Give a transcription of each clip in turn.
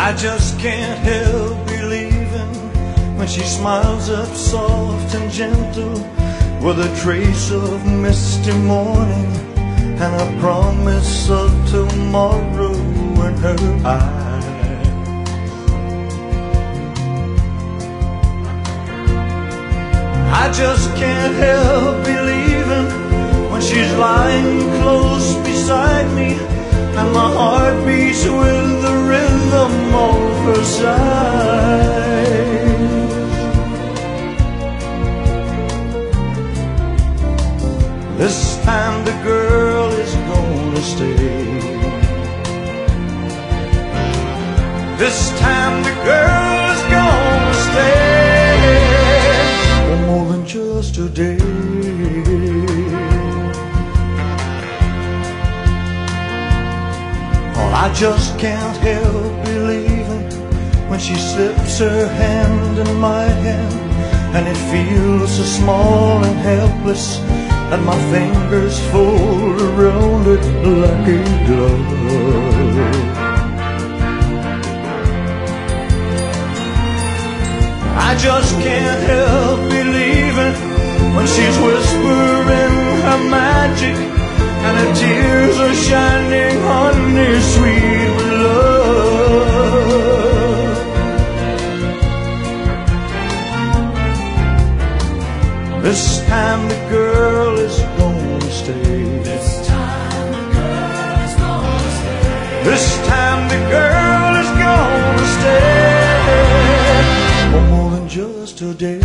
I just can't help believing when she smiles up soft and gentle, with a trace of misty morning and a promise of tomorrow in her eyes. I just can't help believing when she's lying close beside me, and my heart beats with the rhythm of her sighs. This time the girl is gonna stay. This time the girl is gonna stay for more than just a day. I just can't help believing when she slips her hand in my hand, and it feels so small and helpless, and my fingers fold around it like a glove. I just can't help believing when she's whispering her magic, and her tears are shining honey sweet with love. This time the girl is gonna stay. This time the girl is gonna stay. This time the girl is gonna stay for more than just a day.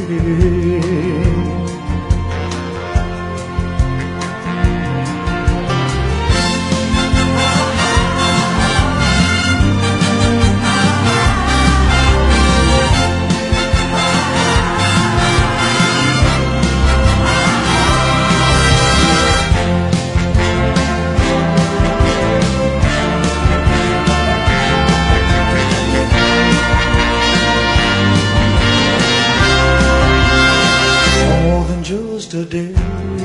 Just a day.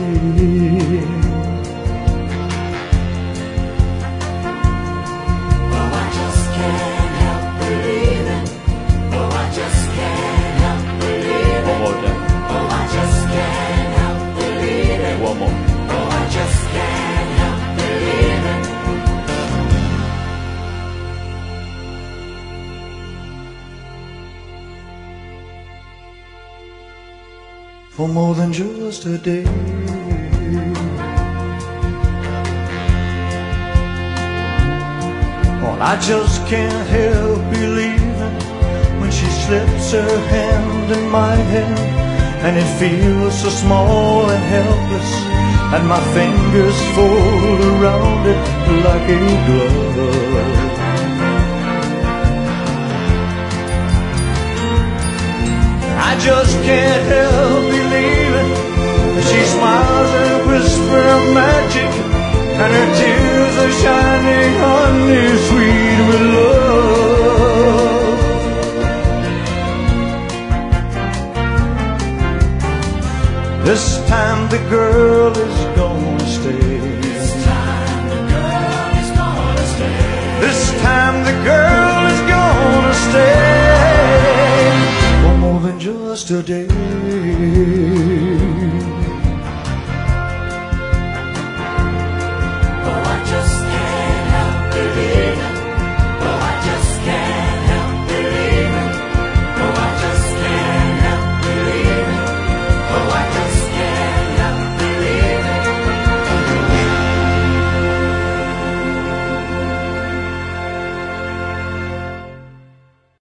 Oh, I just can't help believing. Oh, I just can't help believing. One more time. Oh, I just can't help believing. One more. Oh, I just can't help believing. For more than just a day. Oh, I just can't help believing when she slips her hand in my hand, and it feels so small and helpless, and my fingers fold around it like a glove. I just can't help believing that she smiles and whispers magic, and her tears are shining honey sweet with love. This time the girl is gonna stay. This time the girl is gonna stay. This time the girl is gonna stay for more than just a day.